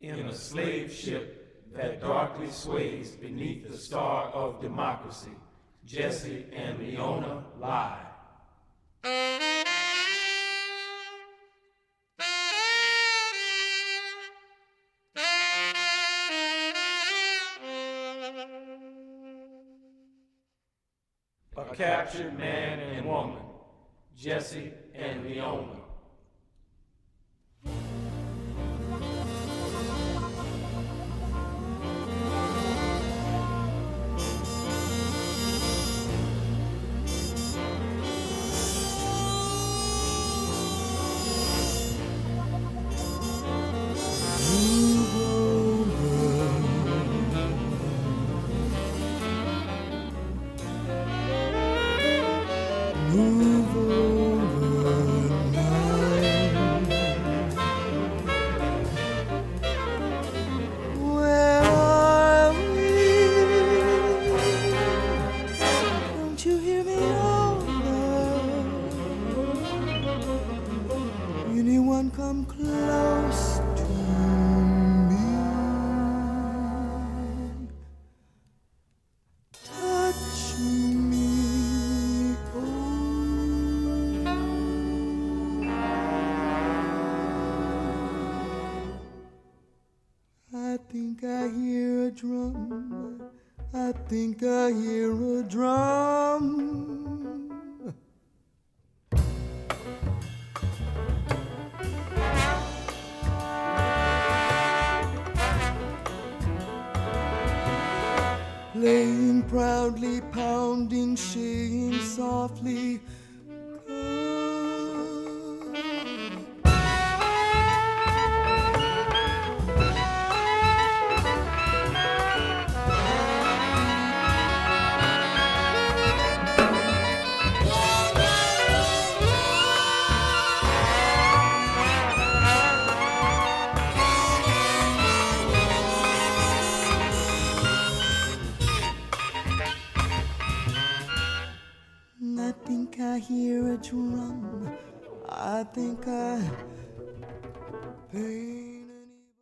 in a slave ship that darkly sways beneath the star of democracy. Jesse and Leona lie. A captured man and woman, Jesse and Leona. Anyone come close to me? Touch me, oh. I think I hear a drum. I think I hear a drum. Playing proudly, pounding, saying softly, I think I hear a drum. I think I